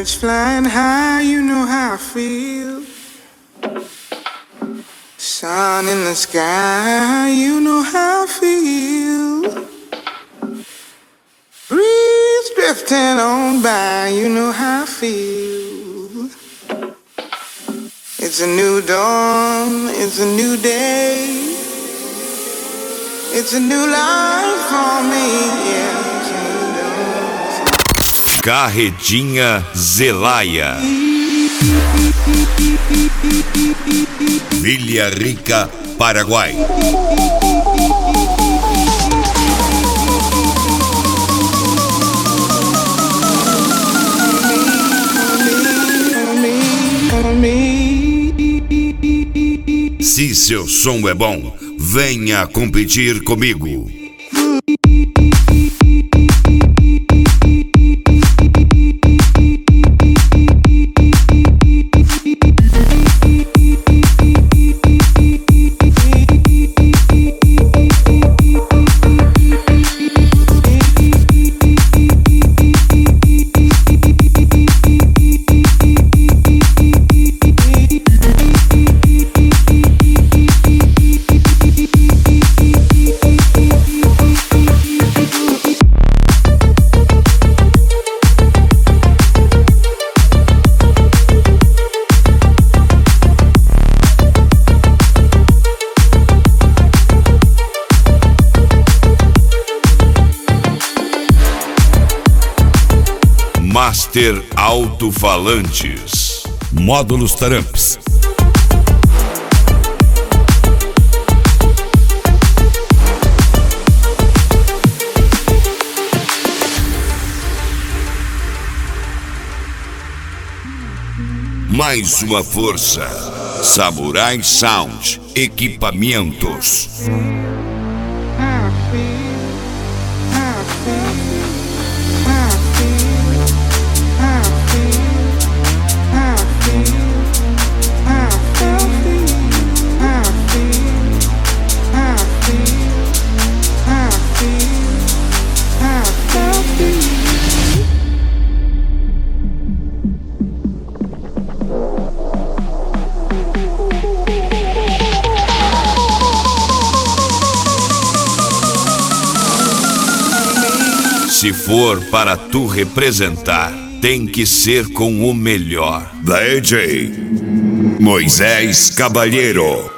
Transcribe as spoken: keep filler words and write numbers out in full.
Birds flying high, you know how I feel. Sun in the sky, you know how I feel. Breeze drifting on by, you know how I feel. It's a new dawn, it's a new day. It's a new life for me, yeah. Carretinha Zelaya, Villa Rica, Paraguai. Se seu som é bom, venha competir comigo. Master Alto-Falantes, Módulos Taramps. Mais uma força. Samurai Sound Equipamentos. Se for para tu representar, tem que ser com o melhor. D J Moisés Caballero.